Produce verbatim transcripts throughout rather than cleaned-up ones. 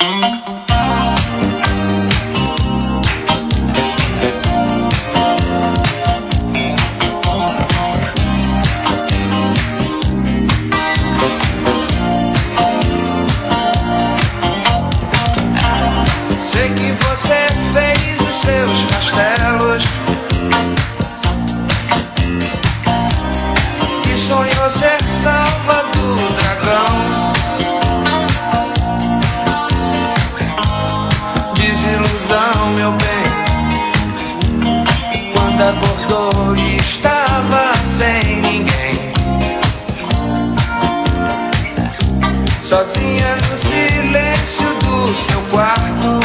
Sei que você fez os seus castelos e sonhou ser salva do dragão. Desilusão, meu bem, quando acordou e estava sem ninguém, sozinha no silêncio do seu quarto.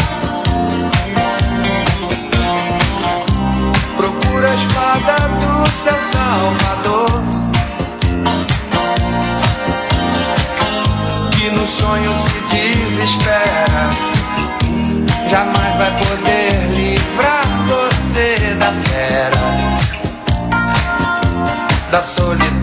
Procura a espada do seu salvador, que no sonho se desespera. Jamais vai poder livrar você da fera, da solidão.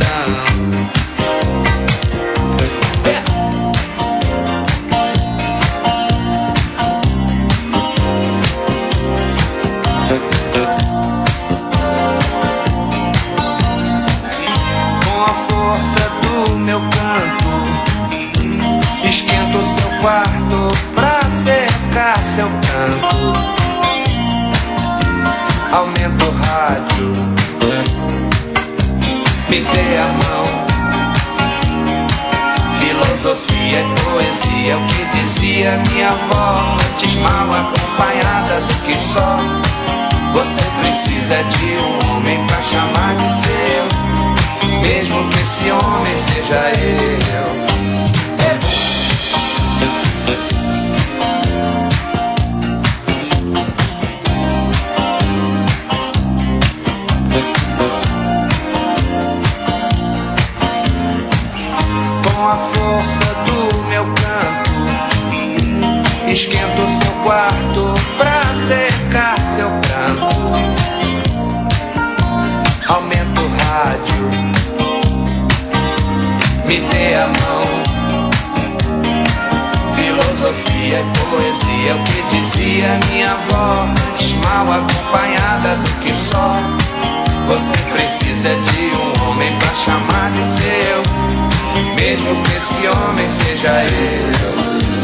Com a força do meu canto, esquento o seu quarto pra secar seu canto. Aumenta o rádio, me dê a mão. Filosofia e poesia, o que dizia minha avó, antes mal acompanhada do que só. Você precisa de um homem pra chamar de seu, mesmo que esse homem seja eu. Com a força do meu canto, esquento o seu quarto pra secar seu pranto. Aumenta o rádio, me dê a mão. Filosofia e poesia, o que dizia minha avó, antes mal acompanhada do que só. Você precisa de um homem pra chamar de seu, mesmo que esse homem seja eu.